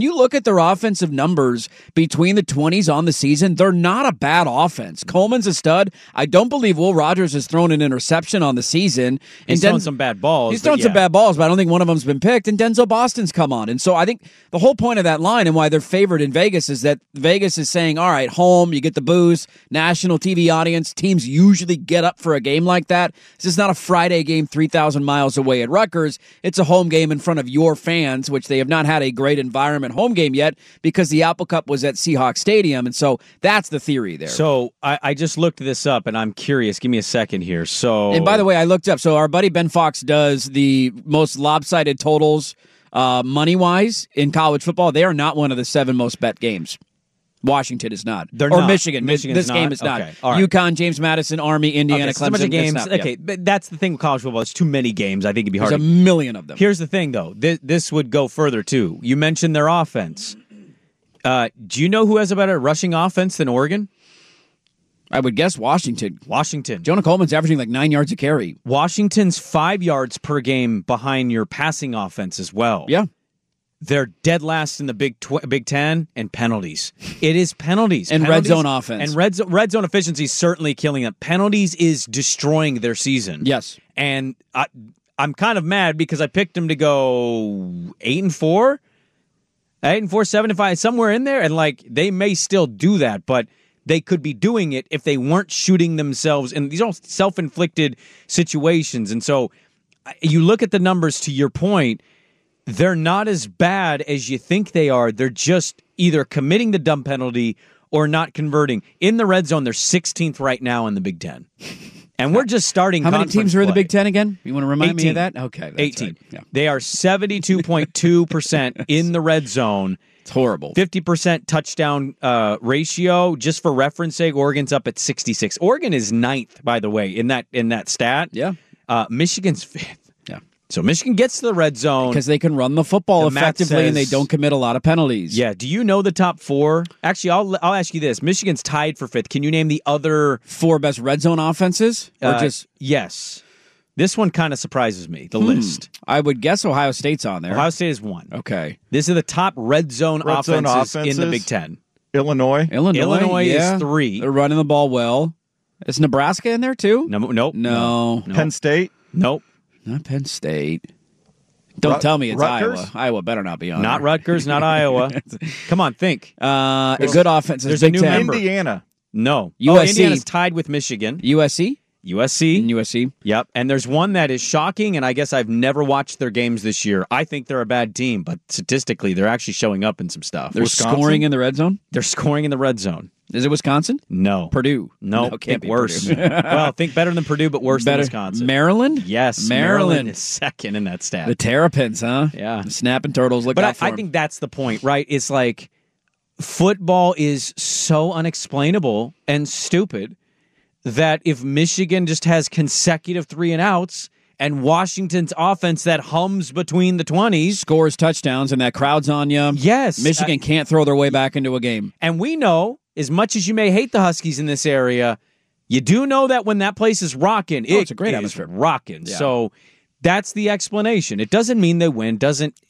you look at their offensive numbers between the 20s on the season, they're not a bad offense. Coleman's a stud. I don't believe Will Rogers has thrown an interception on the season. He's thrown some bad balls. He's thrown some bad balls, but I don't think one of them's been picked. And Denzel Boston's come on. And so I think the whole point of that line and why they're favored in Vegas is that Vegas is saying, all right, home, you get the boost, national TV audience. Teams usually get up for a game like that. This is not a Friday game 3,000 miles away at Rutgers. It's a home game in front of your fans, which they have not had a great environment home game yet because the Apple Cup was at Seahawks Stadium. And so that's the theory there. So I just looked this up, and I'm curious. Give me a second here. And by the way, I looked up. So our buddy Ben Fox does the most lopsided totals money-wise in college football. They are not one of the 7 most bet games. Washington is not. They're or not. Michigan. Michigan's this not. game is not. Okay. All right. UConn, James Madison, Army, Indiana, so Clemson. much of games. Not, okay, but that's the thing with college football. It's too many games. I think it'd be hard. There's a million of them. Here's the thing, though. This would go further, too. You mentioned their offense. Do you know who has a better rushing offense than Oregon? I would guess Washington. Jonah Coleman's averaging like 9 yards a carry. Washington's 5 yards per game behind your passing offense as well. Yeah. They're dead last in the Big Ten and penalties. It is penalties. And red zone offense. And red zone efficiency is certainly killing them. Penalties is destroying their season. Yes. And I'm kind of mad because I picked them to go 8-4, 8-4, 7-5, somewhere in there. And like they may still do that, but they could be doing it if they weren't shooting themselves. And these are all self-inflicted situations. And so you look at the numbers, to your point, they're not as bad as you think they are. They're just either committing the dumb penalty or not converting. In the red zone, they're 16th right now in the Big Ten. And we're just starting. How many teams are in the Big Ten again? You want to remind 18. me of that? Okay. 18. Right. Yeah. They are 72.2% in the red zone. It's horrible. 50% touchdown ratio. Just for reference sake, Oregon's up at 66. Oregon is 9th, by the way, in that stat. Yeah. Michigan's 5th. Yeah. So Michigan gets to the red zone. Because they can run the football effectively and they don't commit a lot of penalties. Yeah. Do you know the top 4? Actually, I'll ask you this. Michigan's tied for 5th. Can you name the other 4 best red zone offenses? Or just yes. This one kind of surprises me, the list. I would guess Ohio State's on there. Ohio State is 1. Okay. This is the top red zone offenses in the Big Ten. Illinois yeah. is 3. They're running the ball well. Is Nebraska in there too? Nope. No. Penn State? Nope. Not Penn State. Don't tell me it's Rutgers? Iowa. Iowa better not be on Not there. Rutgers, not Iowa. Come on, think. A good offense. There's a new Big Ten. member. Indiana. No. USC. Indiana's tied with Michigan. USC? USC. Yep. And there's one that is shocking, and I guess I've never watched their games this year. I think they're a bad team, but statistically, they're actually showing up in some stuff. They're scoring in the red zone? They're scoring in the red zone. Is it Wisconsin? No. Purdue? No, can't be worse. Purdue. Well, think better than Purdue, but worse than Wisconsin. Maryland? Yes. Maryland is second in that stat. The Terrapins, huh? Yeah. The Snapping Turtles. Look But out for I them. think that's the point, right? It's like football is so unexplainable and stupid that if Michigan just has consecutive 3-and-outs and Washington's offense that hums between the 20s scores touchdowns and that crowd's on you. Yes. Michigan can't throw their way back into a game. And we know, as much as you may hate the Huskies in this area, you do know that when that place is rocking, it's a great atmosphere. Rocking. Yeah. So that's the explanation. It doesn't mean they win,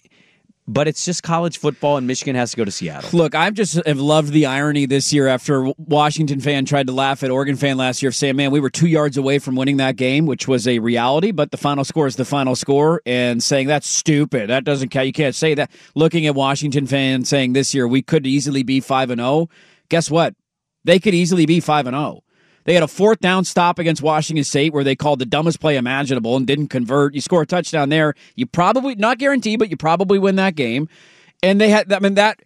but it's just college football, and Michigan has to go to Seattle. Look, have loved the irony this year after Washington fan tried to laugh at Oregon fan last year, saying, man, we were 2 yards away from winning that game, which was a reality, but the final score is the final score, and saying that's stupid. That doesn't count. You can't say that. Looking at Washington fans saying this year we could easily be 5-0. Guess what? They could easily be 5-0. They had a 4th down stop against Washington State where they called the dumbest play imaginable and didn't convert. You score a touchdown there. You probably, not guaranteed, but you probably win that game. And they had,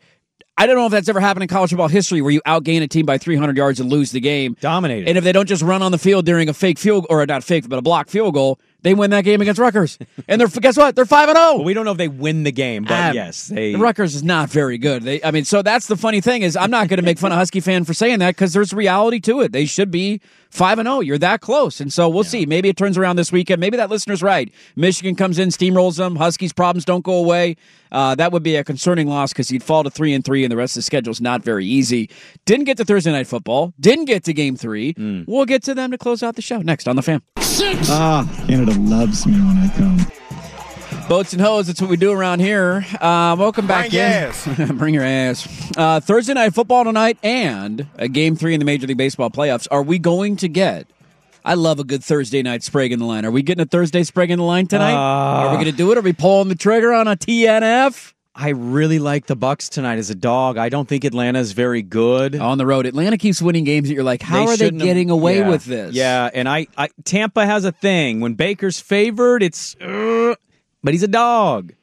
I don't know if that's ever happened in college football history where you outgain a team by 300 yards and lose the game. Dominated. And if they don't just run on the field during a fake field, or not fake, but a blocked field goal, they win that game against Rutgers. And guess what? They're 5-0. Well, we don't know if they win the game, but yes. Rutgers is not very good. So that's the funny thing is I'm not going to make fun of Husky fan for saying that because there's reality to it. They should be 5-0. You're that close. And so we'll see. Maybe it turns around this weekend. Maybe that listener's right. Michigan comes in, steamrolls them. Huskies' problems don't go away. That would be a concerning loss because you'd fall to 3-3 and the rest of the schedule's not very easy. Didn't get to Thursday Night Football. Didn't get to Game 3. We'll get to them to close out the show next on The Fan. Canada loves me when I come. Boats and hoes, that's what we do around here. Welcome back Bring your in. ass. Bring your ass. Thursday night football tonight and a Game 3 in the Major League Baseball playoffs. Are we going to get... I love a good Thursday night Sprague in the line. Are we getting a Thursday Sprague in the line tonight? Are we going to do it? Are we pulling the trigger on a TNF? I really like the Bucks tonight as a dog. I don't think Atlanta's very good. On the road. Atlanta keeps winning games that you're like, how are they getting away with this? Yeah, and I Tampa has a thing. When Baker's favored, it's... but he's a dog.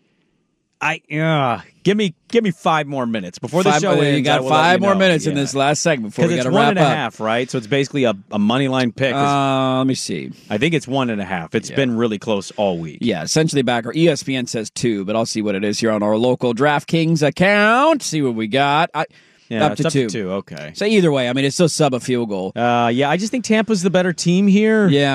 Give me 5 more minutes before the show ends. You got 5 more minutes in this last segment before we got to wrap up. Because it's 1.5, right? So it's basically a money line pick. Let me see. I think it's 1.5. It's been really close all week. Yeah, essentially back. Or ESPN says 2, but I'll see what it is here on our local DraftKings account. See what we got. Up to 2. Okay. So either way, I mean, it's still sub a field goal. I just think Tampa's the better team here. Yeah.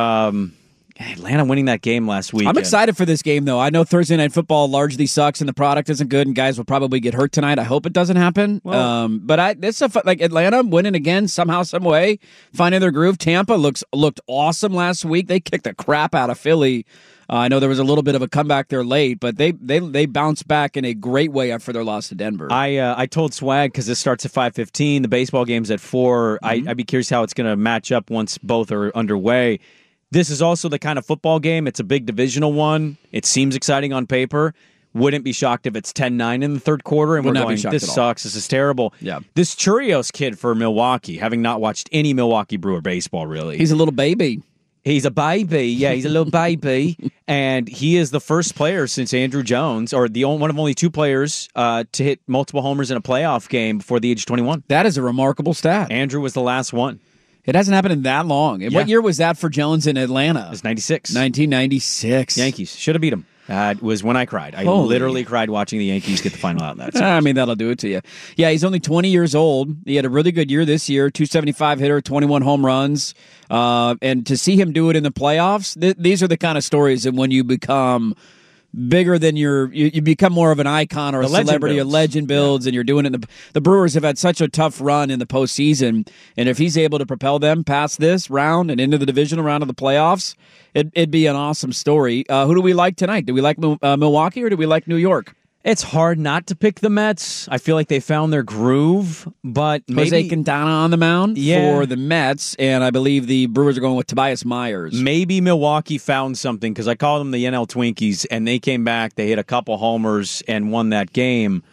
Atlanta winning that game last week. I'm excited for this game, though. I know Thursday Night Football largely sucks and the product isn't good, and guys will probably get hurt tonight. I hope it doesn't happen. Well, but this is like Atlanta winning again somehow, some way, finding their groove. Tampa looked awesome last week. They kicked the crap out of Philly. I know there was a little bit of a comeback there late, but they bounced back in a great way after their loss to Denver. I told Swag, because this starts at 5:15, the baseball game's at 4. I'd be curious how it's going to match up once both are underway. This is also the kind of football game. It's a big divisional one. It seems exciting on paper. Wouldn't be shocked if it's 10-9 in the third quarter, and we're going, this sucks, this is terrible. Yeah. This Churios kid for Milwaukee, having not watched any Milwaukee Brewer baseball, really. He's a little baby. He's a baby. Yeah, he's a little baby. And he is the first player since Andrew Jones, or one of only 2 players to hit multiple homers in a playoff game before the age of 21. That is a remarkable stat. Andrew was the last one. It hasn't happened in that long. And what year was that for Jones in Atlanta? It was 96. 1996. Yankees. Should have beat them. It was when I cried. I literally cried watching the Yankees get the final out in that series. I mean, that'll do it to you. Yeah, he's only 20 years old. He had a really good year this year, 275 hitter, 21 home runs. And to see him do it in the playoffs, these are the kind of stories that when you become bigger than you become more of an icon or a celebrity, a legend builds, and you're doing it. The Brewers have had such a tough run in the postseason, and if he's able to propel them past this round and into the divisional round of the playoffs, it'd be an awesome story. Who do we like tonight? Do we like Milwaukee or do we like New York? It's hard not to pick the Mets. I feel like they found their groove, but maybe Jose Quintana on the mound for the Mets, and I believe the Brewers are going with Tobias Myers. Maybe Milwaukee found something, because I call them the NL Twinkies, and they came back, they hit a couple homers and won that game.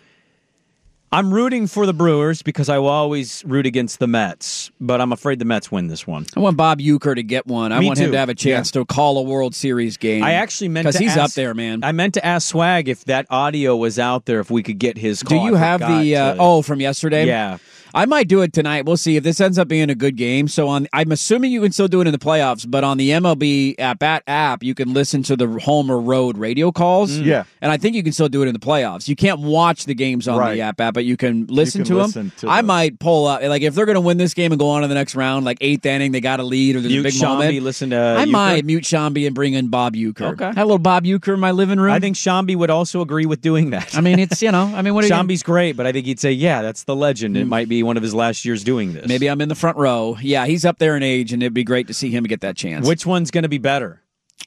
I'm rooting for the Brewers because I will always root against the Mets, but I'm afraid the Mets win this one. I want Bob Uecker to get one. I want him to have a chance to call a World Series game. I actually meant to because he's up there, man. I meant to ask Swag if that audio was out there, if we could get his call. Do you have the from yesterday? Yeah. I might do it tonight. We'll see if this ends up being a good game. So I'm assuming you can still do it in the playoffs, but on the MLB at-bat app, you can listen to the home or road radio calls. Yeah. And I think you can still do it in the playoffs. You can't watch the games on the app, but you can listen to them. I might pull up, like if they're going to win this game and go on to the next round, like 8th inning, they got a lead or there's a big moment. Listen to I Uecker? might mute Shambi and bring in Bob Uecker. Okay. Have a little Bob Uecker in my living room. I think Shambi would also agree with doing that. I mean, it's, what are you Shambi's great, but I think he'd say, yeah, that's the legend. It might be one of his last years doing this. Maybe I'm in the front row. Yeah, he's up there in age, and it'd be great to see him get that chance. Which one's going to be better?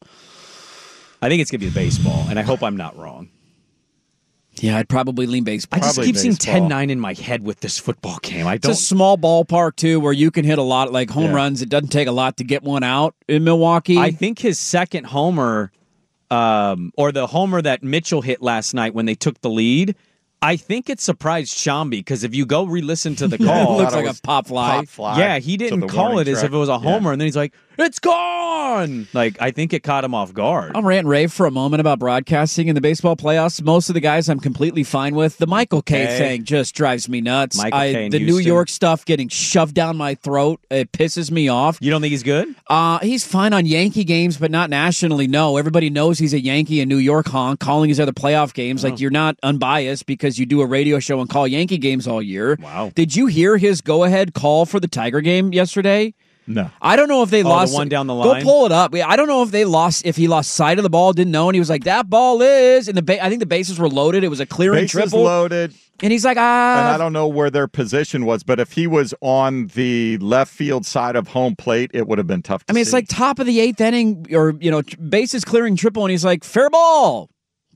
I think it's going to be the baseball, and I hope I'm not wrong. Yeah, I'd probably lean baseball. I just keep seeing 10-9 in my head with this football game. It's a small ballpark, too, where you can hit a lot, like home runs. It doesn't take a lot to get one out in Milwaukee. I think his second homer, or the homer that Mitchell hit last night when they took the lead, I think it surprised Shambi, because if you go re-listen to the call... it looks like a pop fly. Yeah, he didn't call it as if it was a homer, and then he's like, it's gone! Like, I think it caught him off guard. I'll rant and rave for a moment about broadcasting in the baseball playoffs. Most of the guys I'm completely fine with. The Michael Kay thing just drives me nuts. The New York stuff getting shoved down my throat, it pisses me off. You don't think he's good? He's fine on Yankee games, but not nationally, no. Everybody knows he's a Yankee in New York, calling his other playoff games. Like, you're not unbiased because you do a radio show and call Yankee games all year. Wow. Did you hear his go-ahead call for the Tiger game yesterday? No. I don't know if they lost the one down the line. Go pull it up. I don't know if he lost sight of the ball, didn't know, and he was like, that ball is, and I think the bases were loaded. It was a clearing triple. Loaded. And he's like, And I don't know where their position was, but if he was on the left field side of home plate, it would have been tough to see. it's like top of the 8th inning, or, bases clearing triple, and he's like, fair ball.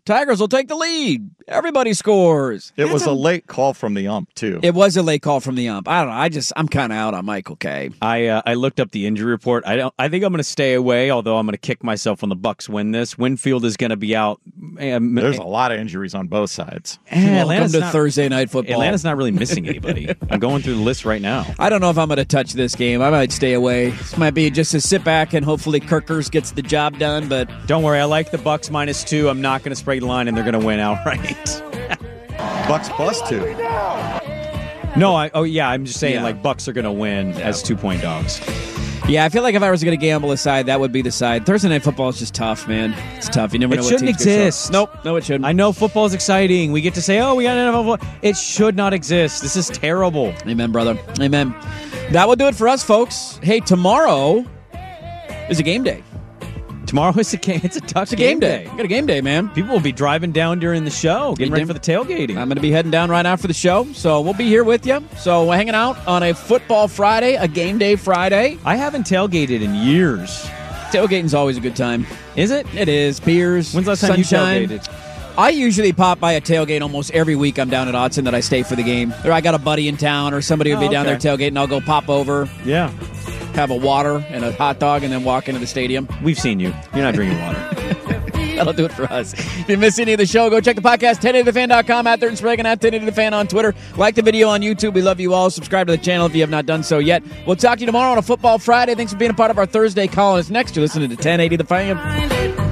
Tigers will take the lead. Everybody scores. It was a late call from the ump, too. It was a late call from the ump. I don't know. I'm kind of out on Michael Kay. I looked up the injury report. I think I'm going to stay away, although I'm going to kick myself when the Bucks win this. Winfield is going to be out. There's a lot of injuries on both sides. Welcome to Thursday Night Football. Atlanta's not really missing anybody. I'm going through the list right now. I don't know if I'm going to touch this game. I might stay away. This might be just a sit back and hopefully Kirkers gets the job done. But don't worry, I like the Bucks -2. I'm not going to spread the line, and they're going to win outright. Bucks +2. No, I'm just saying like Bucks are going to win as 2-point dogs. Yeah, I feel like if I was going to gamble a side, that would be the side. Thursday Night Football is just tough, man. It's tough. You never know what It shouldn't exist. Nope, it shouldn't. I know football is exciting. We get to say, we got NFL football. It should not exist. This is terrible. Amen, brother. Amen. That will do it for us, folks. Hey, tomorrow is a game day. Tomorrow is a game. It's a game day. We got a game day, man. People will be driving down during the show, getting ready for the tailgating. I'm going to be heading down right after the show, so we'll be here with you. So we're hanging out on a football Friday, a game day Friday. I haven't tailgated in years. Tailgating's always a good time. Is it? It is. Beers, When's the last time sunshine. you tailgated? I usually pop by a tailgate almost every week. I'm down at Autzen that I stay for the game. Or I got a buddy in town, or somebody will be down there tailgating. I'll go pop over. Yeah. Have a water and a hot dog, and then walk into the stadium. We've seen you. You're not drinking water. That'll do it for us. If you missed any of the show, go check the podcast, 1080thefan.com, at Third Sprague and at 1080thefan on Twitter. Like the video on YouTube. We love you all. Subscribe to the channel if you have not done so yet. We'll talk to you tomorrow on a Football Friday. Thanks for being a part of our Thursday call. It's next. You're listening to 1080 The Fan.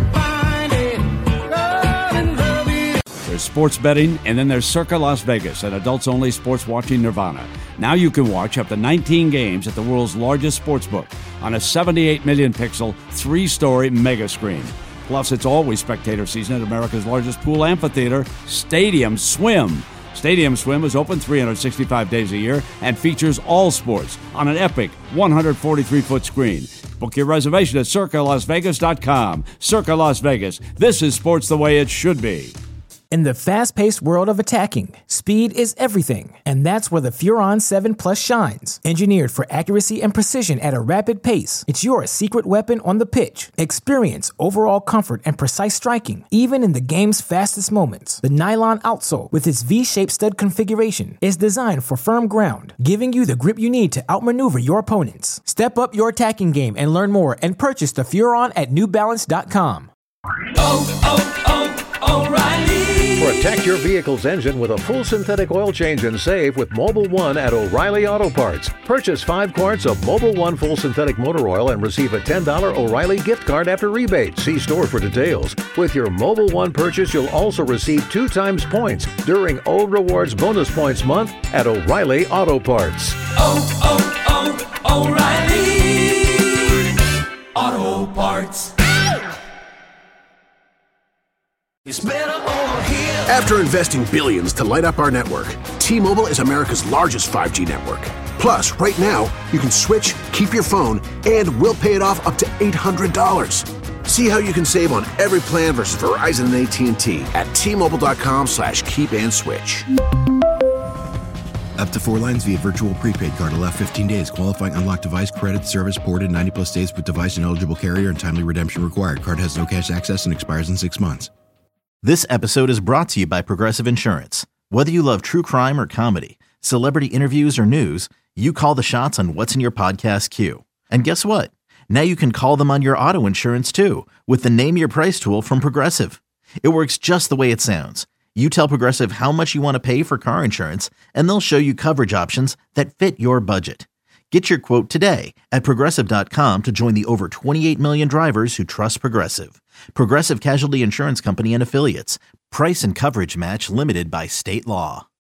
There's sports betting, and then there's Circa Las Vegas, an adults-only sports watching nirvana. Now you can watch up to 19 games at the world's largest sports book on a 78 million pixel, 3-story mega screen. Plus, it's always spectator season at America's largest pool amphitheater, Stadium Swim. Stadium Swim is open 365 days a year and features all sports on an epic 143-foot screen. Book your reservation at CircaLasVegas.com. Circa Las Vegas. This is sports the way it should be. In the fast-paced world of attacking, speed is everything, and that's where the Furon 7 Plus shines. Engineered for accuracy and precision at a rapid pace, it's your secret weapon on the pitch. Experience overall comfort and precise striking, even in the game's fastest moments. The nylon outsole, with its V-shaped stud configuration, is designed for firm ground, giving you the grip you need to outmaneuver your opponents. Step up your attacking game and learn more, and purchase the Furon at NewBalance.com. O'Reilly. Protect your vehicle's engine with a full synthetic oil change and save with Mobil 1 at O'Reilly Auto Parts. Purchase 5 quarts of Mobil 1 full synthetic motor oil and receive a $10 O'Reilly gift card after rebate. See store for details. With your Mobil 1 purchase, you'll also receive 2 times points during O Rewards Bonus Points Month at O'Reilly Auto Parts. O'Reilly Auto Parts. It's better over here. After investing billions to light up our network, T-Mobile is America's largest 5G network. Plus, right now, you can switch, keep your phone, and we'll pay it off up to $800. See how you can save on every plan versus Verizon and AT&T at T-Mobile.com/keep-and-switch. Up to 4 lines via virtual prepaid card. Allow 15 days. Qualifying unlocked device credit service ported 90-plus days with device and eligible carrier and timely redemption required. Card has no cash access and expires in 6 months. This episode is brought to you by Progressive Insurance. Whether you love true crime or comedy, celebrity interviews or news, you call the shots on what's in your podcast queue. And guess what? Now you can call them on your auto insurance too with the Name Your Price tool from Progressive. It works just the way it sounds. You tell Progressive how much you want to pay for car insurance, and they'll show you coverage options that fit your budget. Get your quote today at Progressive.com to join the over 28 million drivers who trust Progressive. Progressive Casualty Insurance Company and Affiliates. Price and coverage match limited by state law.